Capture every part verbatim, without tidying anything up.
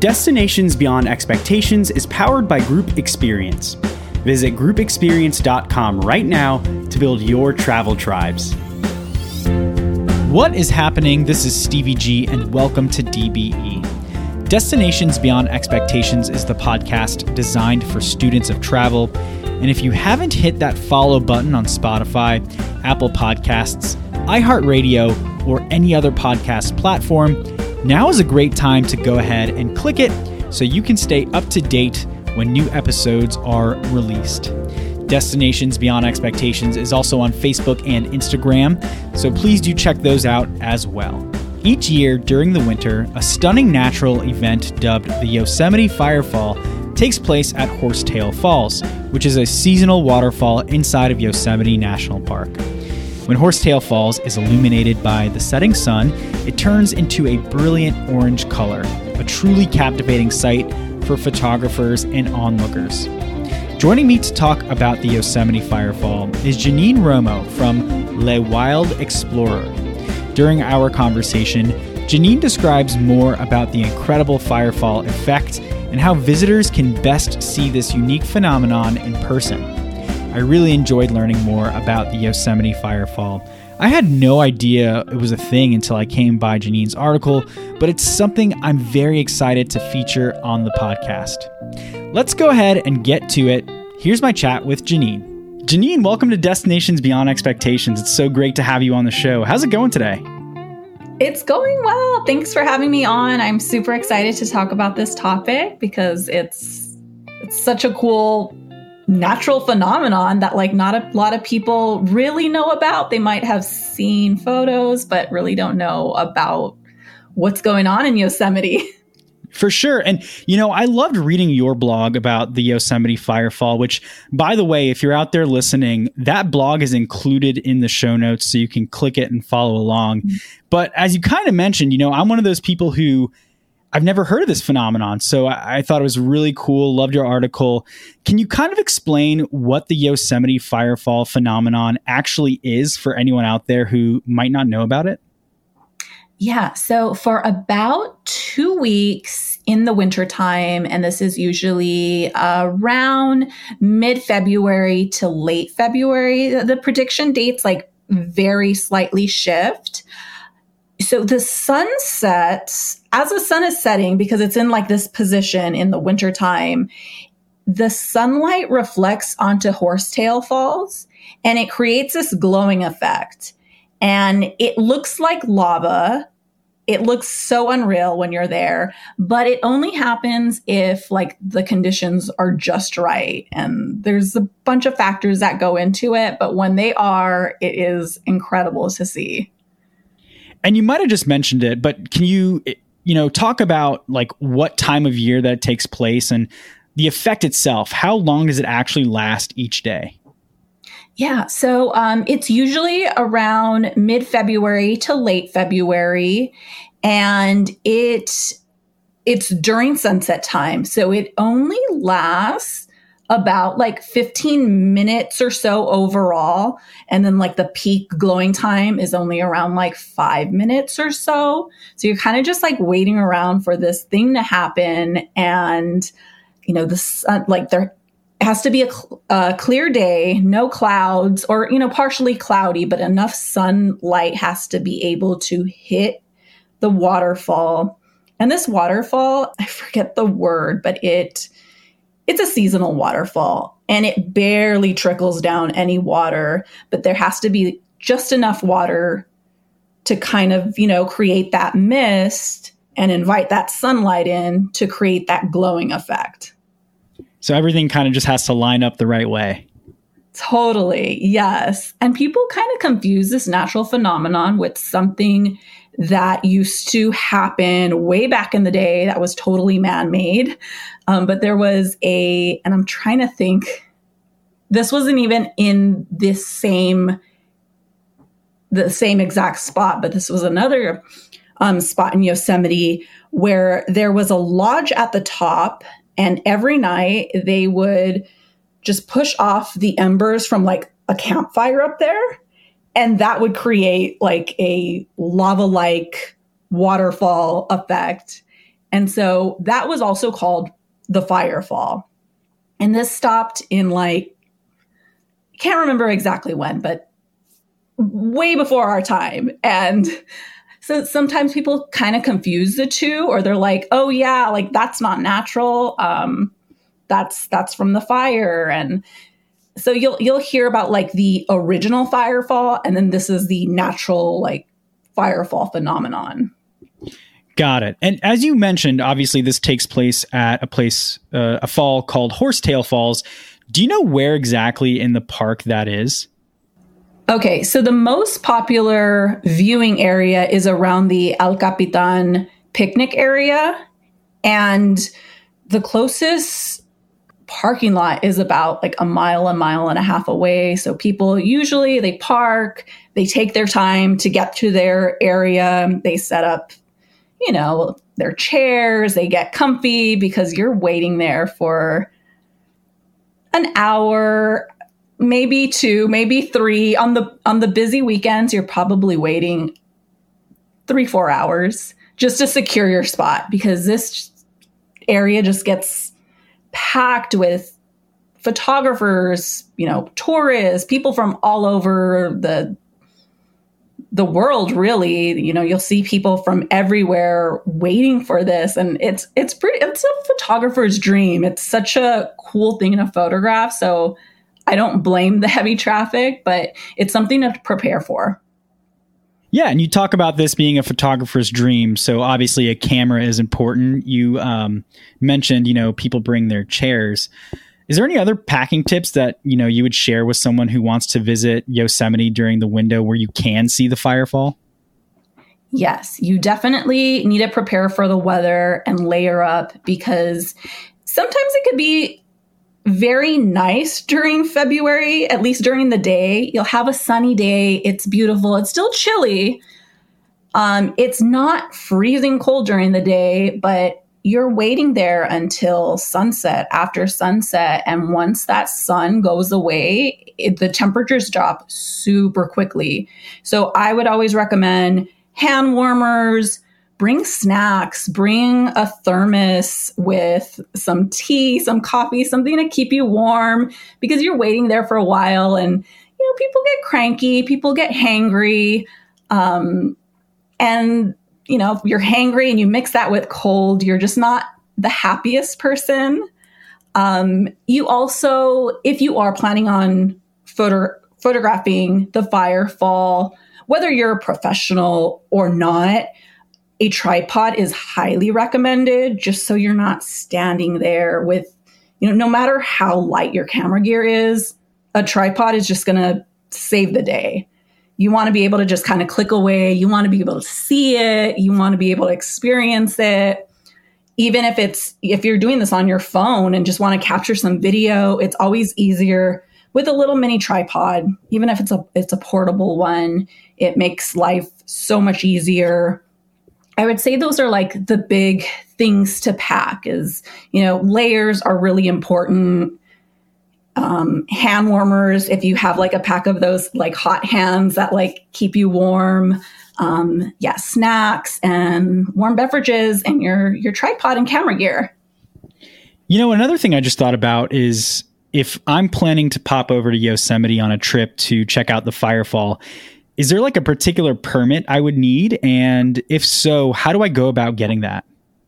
Destinations Beyond Expectations is powered by Group Experience. Visit group experience dot com right now to build your travel tribes. What is happening? This is Stevie G, and welcome to D B E. Destinations Beyond Expectations is the podcast designed for students of travel. And if you haven't hit that follow button on Spotify, Apple Podcasts, iHeartRadio, or any other podcast platform, now is a great time to go ahead and click it so you can stay up to date when new episodes are released. Destinations Beyond Expectations is also on Facebook and Instagram, so please do check those out as well. Each year during the winter, a stunning natural event dubbed the Yosemite Firefall takes place at Horsetail Falls, which is a seasonal waterfall inside of Yosemite National Park. When Horsetail Falls is illuminated by the setting sun, it turns into a brilliant orange color, a truly captivating sight for photographers and onlookers. Joining me to talk about the Yosemite Firefall is Janine Romo from Le Wild Explorer. During our conversation, Janine describes more about the incredible firefall effect and how visitors can best see this unique phenomenon in person. I really enjoyed learning more about the Yosemite Firefall. I had no idea it was a thing until I came by Janine's article, but it's something I'm very excited to feature on the podcast. Let's go ahead and get to it. Here's my chat with Janine. Janine, welcome to Destinations Beyond Expectations. It's so great to have you on the show. How's it going today? It's going well. Thanks for having me on. I'm super excited to talk about this topic because it's it's such a cool natural phenomenon that like not a lot of people really know about. They might have seen photos, but really don't know about what's going on in Yosemite. For sure. And, you know, I loved reading your blog about the Yosemite Firefall, which, by the way, if you're out there listening, that blog is included in the show notes so you can click it and follow along. Mm-hmm. But as you kind of mentioned, you know, I'm one of those people who I've never heard of this phenomenon. So I, I thought it was really cool. Loved your article. Can you kind of explain what the Yosemite Firefall phenomenon actually is for anyone out there who might not know about it? Yeah. So for about two weeks in the wintertime, and this is usually around mid-February to late February, the prediction dates like very slightly shift. So the sun sets, as the sun is setting, because it's in like this position in the wintertime, the sunlight reflects onto Horsetail Falls and it creates this glowing effect. And it looks like lava. It looks so unreal when you're there, but it only happens if like the conditions are just right. And there's a bunch of factors that go into it, but when they are, it is incredible to see. And you might have just mentioned it, but can you, you know, talk about like what time of year that takes place and the effect itself? How long does it actually last each day? Yeah, so um, it's usually around mid-February to late February, and it it's during sunset time. So it only lasts about like fifteen minutes or so overall. And then like the peak glowing time is only around like five minutes or so. So you're kind of just like waiting around for this thing to happen. And, you know, the sun, like there it has to be a, cl- a clear day, no clouds, or, you know, partially cloudy, but enough sunlight has to be able to hit the waterfall. And this waterfall, I forget the word, but it it's a seasonal waterfall and it barely trickles down any water, but there has to be just enough water to kind of, you know, create that mist and invite that sunlight in to create that glowing effect. So everything kind of just has to line up the right way. Totally. Yes. And people kind of confuse this natural phenomenon with something that used to happen way back in the day that was totally man-made. Um, but there was a, and I'm trying to think, this wasn't even in this same, the same exact spot, but this was another um, spot in Yosemite where there was a lodge at the top. And every night they would just push off the embers from like a campfire up there. And that would create like a lava-like waterfall effect. And so that was also called the Firefall. And this stopped in like, can't remember exactly when, but way before our time. And so sometimes people kind of confuse the two, or they're like, oh yeah, like that's not natural. Um, that's, that's from the fire. And so you'll, you'll hear about like the original firefall, and then this is the natural like firefall phenomenon. Got it. And as you mentioned, obviously this takes place at a place, uh, a fall called Horsetail Falls. Do you know where exactly in the park that is? Okay, so the most popular viewing area is around the El Capitan picnic area. And the closest parking lot is about like a mile, a mile and a half away. So people usually, they park, they take their time to get to their area. They set up, you know, their chairs, they get comfy because you're waiting there for an hour, maybe two, maybe three. On the on the busy weekends, you're probably waiting three, four hours just to secure your spot, because this area just gets packed with photographers, you know, tourists, people from all over the the world, really. You know, you'll see people from everywhere waiting for this. And it's it's pretty it's a photographer's dream. It's such a cool thing to photograph. So I don't blame the heavy traffic, but it's something to prepare for. Yeah, and you talk about this being a photographer's dream. So obviously a camera is important. You um, mentioned, you know, people bring their chairs. Is there any other packing tips that, you know, you would share with someone who wants to visit Yosemite during the window where you can see the firefall? Yes, you definitely need to prepare for the weather and layer up, because sometimes it could be very nice during February, at least during the day. You'll have a sunny day. It's beautiful. It's still chilly. Um, it's not freezing cold during the day, but you're waiting there until sunset, after sunset. And once that sun goes away, it, the temperatures drop super quickly. So I would always recommend hand warmers, bring snacks, bring a thermos with some tea, some coffee, something to keep you warm, because you're waiting there for a while. And, you know, people get cranky, people get hangry. Um, and you know, if you're hangry and you mix that with cold, you're just not the happiest person. Um, you also, if you are planning on photo- photographing the firefall, whether you're a professional or not, a tripod is highly recommended, just so you're not standing there with, you know, no matter how light your camera gear is, a tripod is just going to save the day. You want to be able to just kind of click away. You want to be able to see it. You want to be able to experience it. Even if it's, if you're doing this on your phone and just want to capture some video, it's always easier with a little mini tripod. Even if it's a, it's a portable one, it makes life so much easier. I would say those are like the big things to pack. Is, you know, layers are really important. Um, hand warmers, if you have like a pack of those like hot hands that like keep you warm. Um, yeah, snacks and warm beverages and your your tripod and camera gear. You know, another thing I just thought about is if I'm planning to pop over to Yosemite on a trip to check out the firefall, is there like a particular permit I would need? And if so, how do I go about getting that?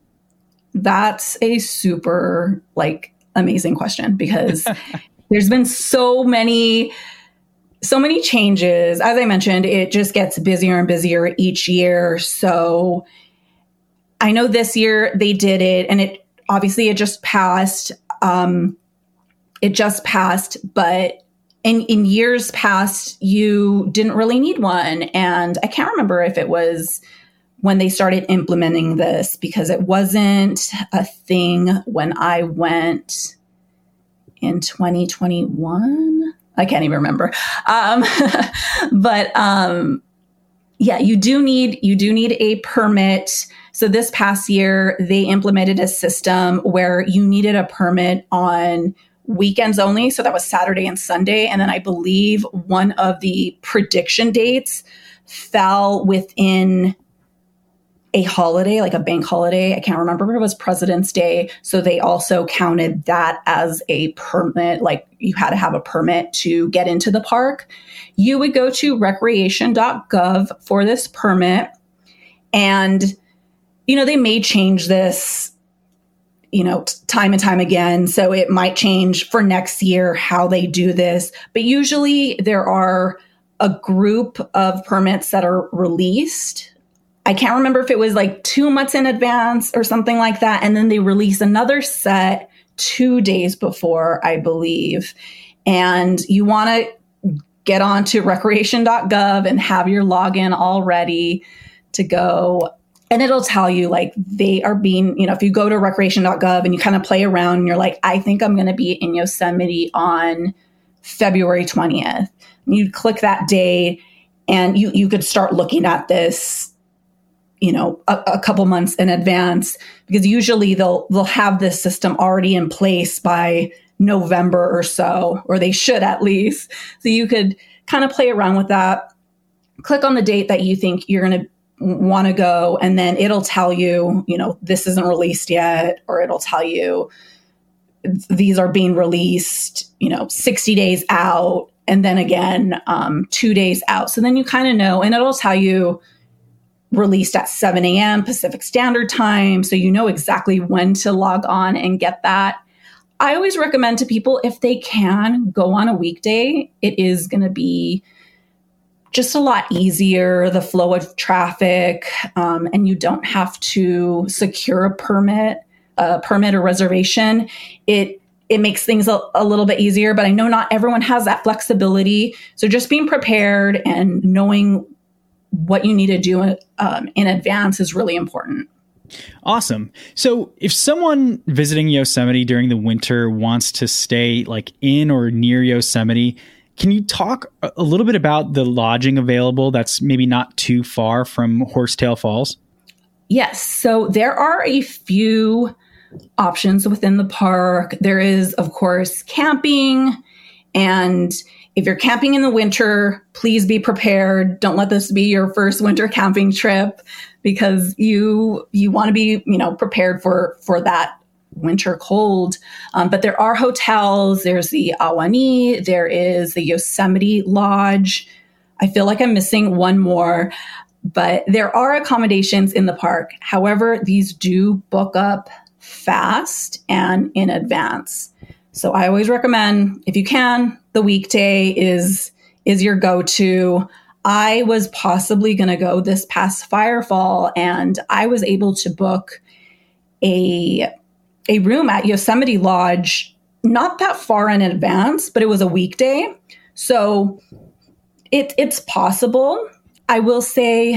That's a super like amazing question, because there's been so many, so many changes. As I mentioned, it just gets busier and busier each year. So I know this year they did it, and it obviously it just passed. Um, it just passed, but in, in years past, you didn't really need one. And I can't remember if it was when they started implementing this, because it wasn't a thing when I went in twenty twenty-one. I can't even remember. Um, but um, yeah, you do need, you do need a permit. So this past year, they implemented a system where you needed a permit on weekends only. So that was Saturday and Sunday. And then I believe one of the prediction dates fell within a holiday, like a bank holiday. I can't remember if it was President's Day. So they also counted that as a permit, like you had to have a permit to get into the park. You would go to recreation dot gov for this permit. And, you know, they may change this, you know, t- time and time again. So it might change for next year how they do this. But usually there are a group of permits that are released. I can't remember if it was like two months in advance or something like that. And then they release another set two days before, I believe. And you want to get on to recreation dot gov and have your login all ready to go. And it'll tell you like they are being, you know, if you go to recreation dot gov and you kind of play around and you're like, I think I'm going to be in Yosemite on February twentieth. You click that day and you, you could start looking at this, you know, a, a couple months in advance, because usually they'll they'll have this system already in place by November or so, or they should at least. So you could kind of play around with that. Click on the date that you think you're going to want to go, and then it'll tell you, you know, this isn't released yet, or it'll tell you these are being released, you know, sixty days out, and then again, um, two days out. So then you kind of know, and it'll tell you released at seven a.m. Pacific Standard Time. So you know exactly when to log on and get that. I always recommend to people, if they can, go on a weekday. It is going to be just a lot easier, the flow of traffic, um, and you don't have to secure a permit, a permit or reservation. It it makes things a, a little bit easier, but I know not everyone has that flexibility. So just being prepared and knowing what you need to do um, in advance is really important. Awesome. So if someone visiting Yosemite during the winter wants to stay like in or near Yosemite, can you talk a little bit about the lodging available that's maybe not too far from Horsetail Falls? Yes. So there are a few options within the park. There is, of course, camping. And if you're camping in the winter, please be prepared. Don't let this be your first winter camping trip, because you you want to be, you know, prepared for for that winter cold. Um, but there are hotels. There's the Ahwahnee. There is the Yosemite Lodge. I feel like I'm missing one more, but there are accommodations in the park. However, these do book up fast and in advance. So I always recommend, if you can, the weekday is is your go-to. I was possibly going to go this past Firefall, and I was able to book a a room at Yosemite Lodge not that far in advance, but it was a weekday. So it, it's possible. I will say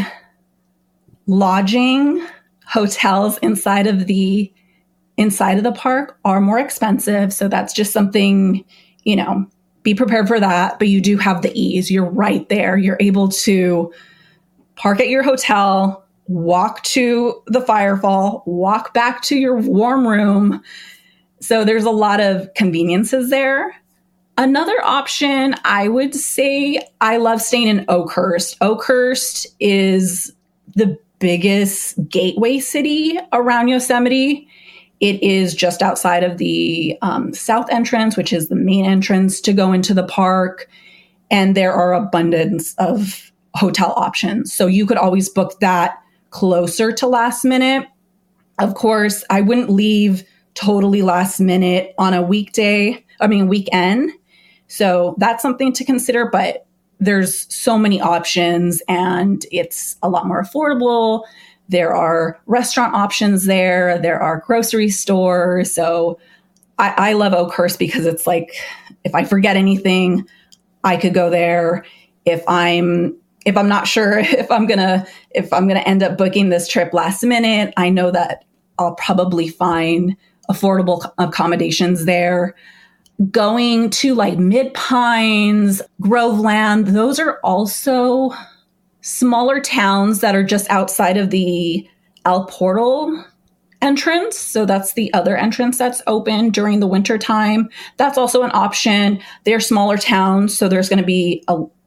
lodging, hotels inside of the inside of the park are more expensive. So that's just something, you know, be prepared for that. But you do have the ease. You're right there. You're able to park at your hotel, walk to the Firefall, walk back to your warm room. So there's a lot of conveniences there. Another option, I would say, I love staying in Oakhurst. Oakhurst is the biggest gateway city around Yosemite. It is just outside of the um, south entrance, which is the main entrance to go into the park. And there are abundance of hotel options. So you could always book that closer to last minute. Of course, I wouldn't leave totally last minute on a weekday, I mean, weekend. So that's something to consider, but there's so many options and it's a lot more affordable. There are restaurant options there. There are grocery stores. So I, I love Oakhurst because it's like, if I forget anything, I could go there. If I'm if I'm not sure if I'm gonna if I'm gonna end up booking this trip last minute, I know that I'll probably find affordable accommodations there. Going to like Mid Pines, Groveland, those are also smaller towns that are just outside of the El Portal entrance. So that's the other entrance that's open during the winter time. That's also an option. They're smaller towns, so there's going to be a,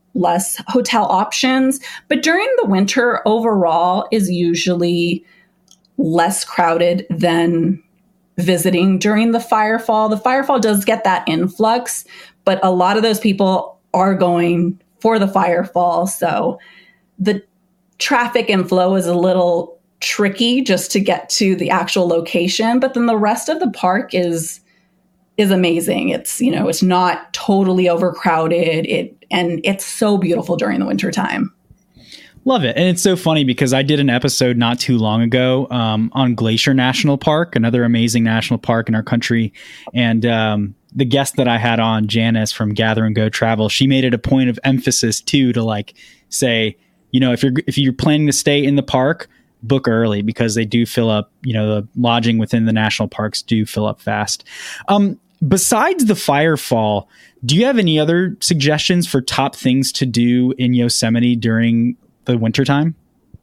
less hotel options. But during the winter, overall is usually less crowded than visiting during the Firefall. The Firefall does get that influx, but a lot of those people are going for the Firefall. So the traffic inflow is a little tricky just to get to the actual location. But then the rest of the park is is amazing. It's, you know, it's not totally overcrowded. It and it's so beautiful during the winter time. Love it. And it's so funny because I did an episode not too long ago um, on Glacier National Park, another amazing national park in our country. And um, the guest that I had on, Janice from Gather and Go Travel, she made it a point of emphasis too to like say, you know, if you're if you're planning to stay in the park, book early because they do fill up. You know, the lodging within the national parks do fill up fast. Um, besides the Firefall, do you have any other suggestions for top things to do in Yosemite during the wintertime?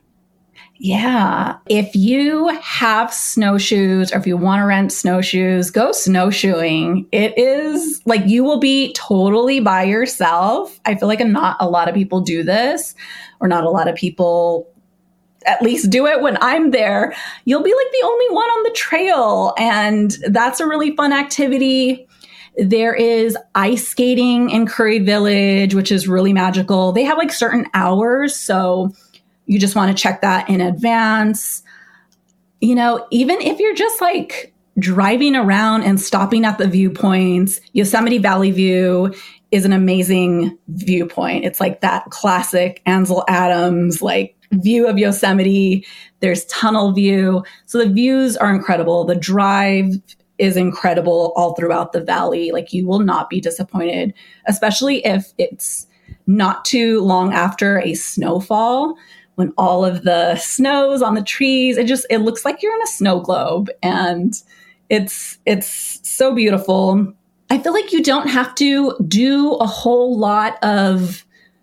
Yeah. If you have snowshoes or if you want to rent snowshoes, go snowshoeing. It is like you will be totally by yourself. I feel like not a lot of people do this, or not a lot of people at least do it when I'm there. You'll be like the only one on the trail. And that's a really fun activity. There is ice skating in Curry Village, which is really magical. They have like certain hours, so you just want to check that in advance. You know, even if you're just like driving around and stopping at the viewpoints, Yosemite Valley View is an amazing viewpoint. It's like that classic Ansel Adams, like view of Yosemite. There's tunnel view. So the views are incredible. The drive is incredible all throughout the valley. Like you will not be disappointed, especially if it's not too long after a snowfall, when all of the snow's on the trees. It just, it looks like you're in a snow globe, and it's, it's so beautiful. I feel like you don't have to do a whole lot of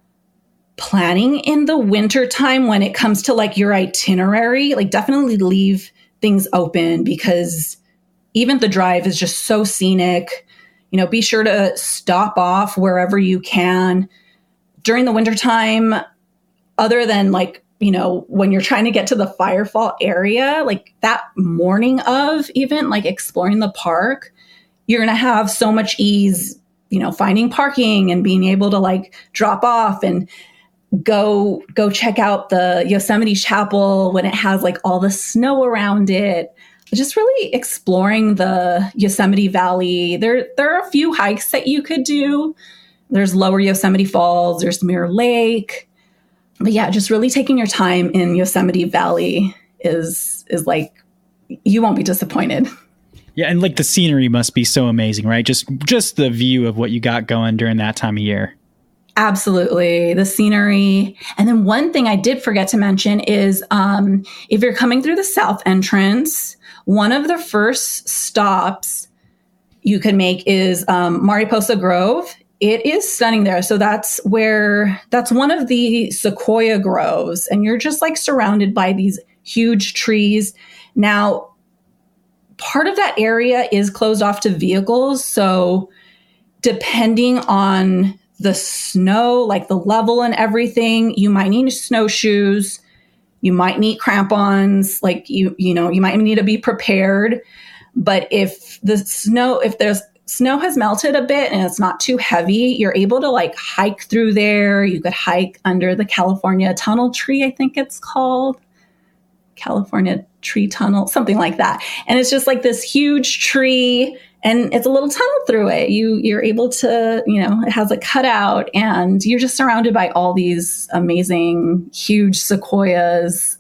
planning in the winter time when it comes to like your itinerary. Like definitely leave things open because even the drive is just so scenic. You know, be sure to stop off wherever you can during the wintertime, other than like, you know, when you're trying to get to the Firefall area, like that morning of even like exploring the park, you're going to have so much ease, you know, finding parking and being able to like drop off and go, go check out the Yosemite Chapel when it has like all the snow around it. Just really exploring the Yosemite Valley. There, there are a few hikes that you could do. There's Lower Yosemite Falls, there's Mirror Lake. But yeah, just really taking your time in Yosemite Valley is, is like, you won't be disappointed. Yeah. And like the scenery must be so amazing, right? Just, just the view of what you got going during that time of year. Absolutely. The scenery. And then one thing I did forget to mention is um, if you're coming through the south entrance, one of the first stops you can make is um, Mariposa Grove. It is stunning there. So that's where, that's one of the sequoia groves. And you're just like surrounded by these huge trees. Now, part of that area is closed off to vehicles. So depending on the snow, like the level and everything, you might need snowshoes. You might need crampons, like you, you know, you might need to be prepared. But if the snow, if there's snow has melted a bit and it's not too heavy, you're able to like hike through there. You could hike under the California Tunnel Tree, I think it's called. California Tree Tunnel, something like that. And it's just like this huge tree and it's a little tunnel through it. You, you're able to, you know, it has a cutout and you're just surrounded by all these amazing, huge sequoias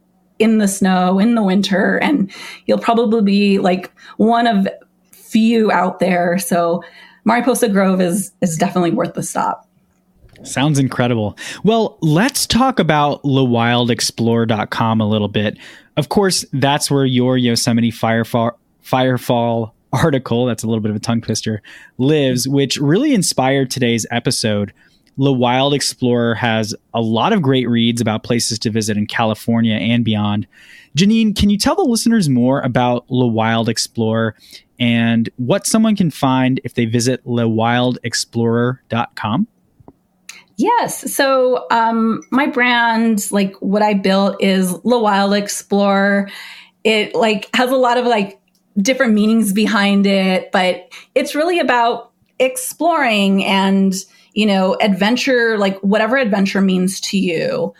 in the snow, in the winter. And you'll probably be like one of few out there. So Mariposa Grove is, is definitely worth the stop. Sounds incredible. Well, let's talk about le wild explorer dot com a little bit. Of course, that's where your Yosemite Firefall, Firefall article, that's a little bit of a tongue twister, lives, which really inspired today's episode. Le Wild Explorer has a lot of great reads about places to visit in California and beyond. Janine, can you tell the listeners more about Le Wild Explorer and what someone can find if they visit le wild explorer dot com? Yes. So um, my brand, like what I built is Le Wild Explorer. It like has a lot of like different meanings behind it, but it's really about exploring and, you know, adventure, like whatever adventure means to you.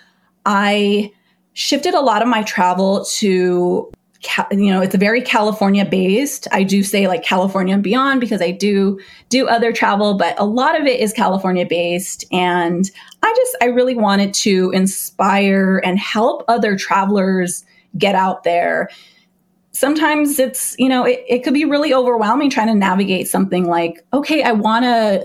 I shifted a lot of my travel to, you know, it's a very California based. I do say like California and beyond because I do do other travel, but a lot of it is California based. And I just, I really wanted to inspire and help other travelers get out there. Sometimes it's, you know, it, it could be really overwhelming trying to navigate something like, okay, I want to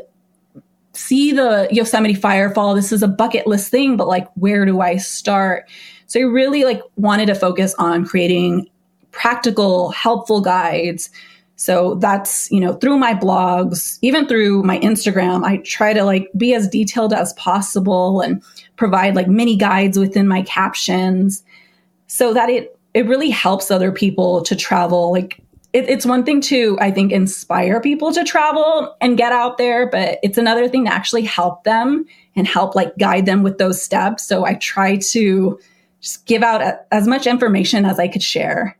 see the Yosemite Firefall. This is a bucket list thing, but like, where do I start? So I really like wanted to focus on creating practical, helpful guides. So that's, you know, through my blogs, even through my Instagram, I try to like be as detailed as possible and provide like mini guides within my captions so that it, it really helps other people to travel. Like it, it's one thing to, I think, inspire people to travel and get out there, but it's another thing to actually help them and help like guide them with those steps. So I try to just give out a, as much information as I could share.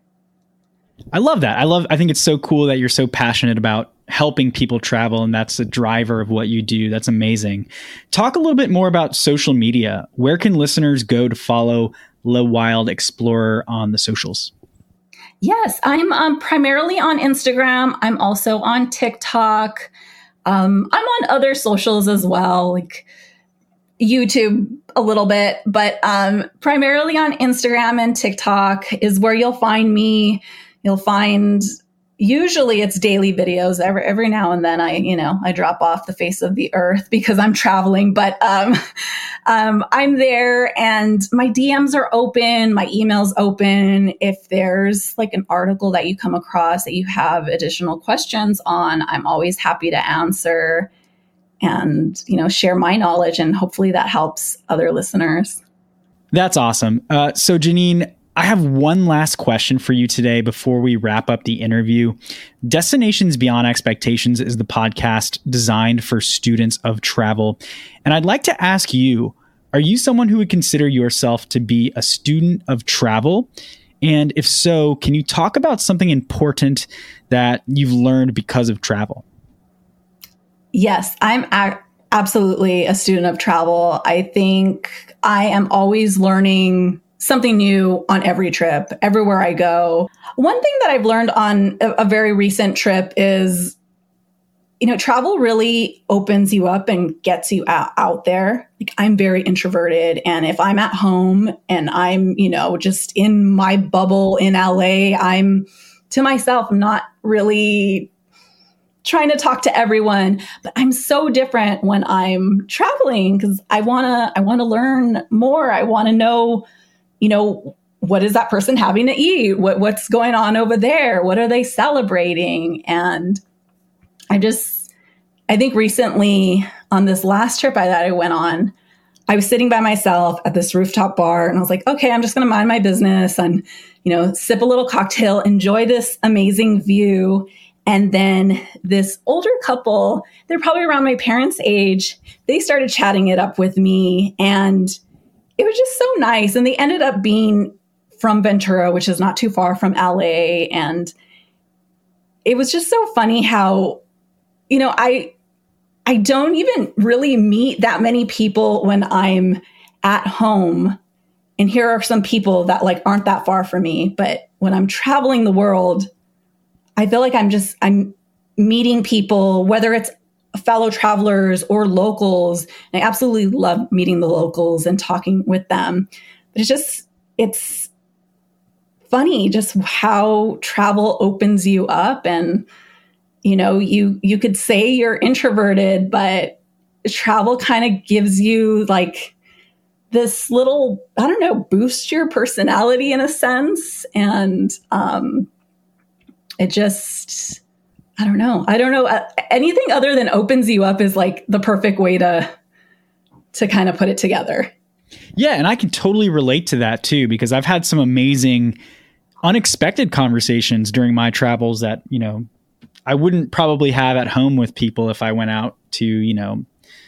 I love that. I love, I think it's so cool that you're so passionate about helping people travel, and that's the driver of what you do. That's amazing. Talk a little bit more about social media. Where can listeners go to follow Le Wild Explorer on the socials? Yes, I'm um, primarily on Instagram. I'm also on TikTok. Um, I'm on other socials as well, like YouTube a little bit, but um, primarily on Instagram and TikTok is where you'll find me. You'll find, usually it's daily videos. Every every now and then I, you know, I drop off the face of the earth because I'm traveling, but um, um, I'm there and my D Ms are open, my email's open. If there's like an article that you come across that you have additional questions on, I'm always happy to answer and, you know, share my knowledge, and hopefully that helps other listeners. That's awesome. Uh, so Janine, I have one last question for you today before we wrap up the interview. Destinations Beyond Expectations is the podcast designed for students of travel. And I'd like to ask you, are you someone who would consider yourself to be a student of travel? And if so, can you talk about something important that you've learned because of travel? Yes, I'm a- absolutely a student of travel. I think I am always learning something new on every trip, everywhere I go. One thing that I've learned on a, a very recent trip is, you know, travel really opens you up and gets you out, out there. Like I'm very introverted. And if I'm at home and I'm, you know, just in my bubble in L A, I'm to myself, I'm not really trying to talk to everyone, but I'm so different when I'm traveling because I want to, I want to learn more. I want to know, you know, what is that person having to eat? What, what's going on over there? What are they celebrating? And I just, I think recently on this last trip I, that I went on, I was sitting by myself at this rooftop bar and I was like, okay, I'm just going to mind my business and, you know, sip a little cocktail, enjoy this amazing view. And then this older couple, they're probably around my parents' age, they started chatting it up with me. And it was just so nice. And they ended up being from Ventura, which is not too far from L A. And it was just so funny how, you know, I I don't even really meet that many people when I'm at home. And here are some people that like aren't that far from me. But when I'm traveling the world, I feel like I'm just, I'm meeting people, whether it's fellow travelers or locals. I absolutely love meeting the locals and talking with them. But it's just, it's funny just how travel opens you up. And, you know, you, you could say you're introverted, but travel kind of gives you like this little, I don't know, boost your personality in a sense. And, um, it just, I don't know. I don't know. Uh, anything other than opens you up is like the perfect way to, to kind of put it together. Yeah. And I can totally relate to that too, because I've had some amazing, unexpected conversations during my travels that, you know, I wouldn't probably have at home with people if I went out to, you know,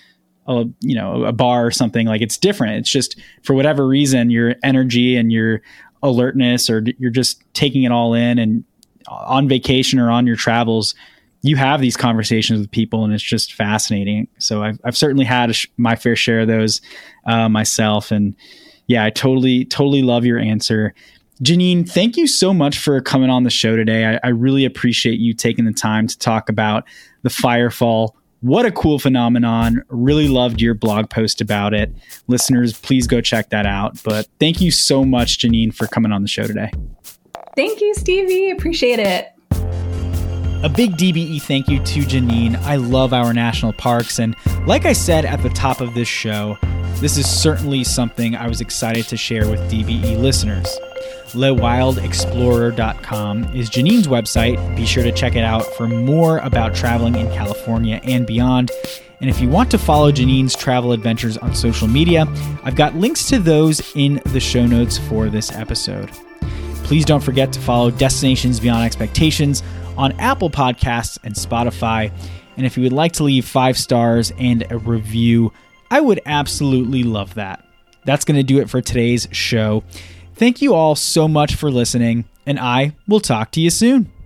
a, you know, a bar or something, like it's different. It's just for whatever reason, your energy and your alertness, or you're just taking it all in, and on vacation or on your travels, you have these conversations with people, and it's just fascinating. So I've, I've certainly had a sh- my fair share of those uh, myself. And yeah, I totally, totally love your answer. Janine, thank you so much for coming on the show today. I, I really appreciate you taking the time to talk about the firefall. What a cool phenomenon. Really loved your blog post about it. Listeners, please go check that out. But thank you so much, Janine, for coming on the show today. Thank you, Stevie. Appreciate it. A big D B E thank you to Janine. I love our national parks. And like I said at the top of this show, this is certainly something I was excited to share with D B E listeners. le wild explorer dot com is Janine's website. Be sure to check it out for more about traveling in California and beyond. And if you want to follow Janine's travel adventures on social media, I've got links to those in the show notes for this episode. Please don't forget to follow Destinations Beyond Expectations on Apple Podcasts and Spotify. And if you would like to leave five stars and a review, I would absolutely love that. That's going to do it for today's show. Thank you all so much for listening, and I will talk to you soon.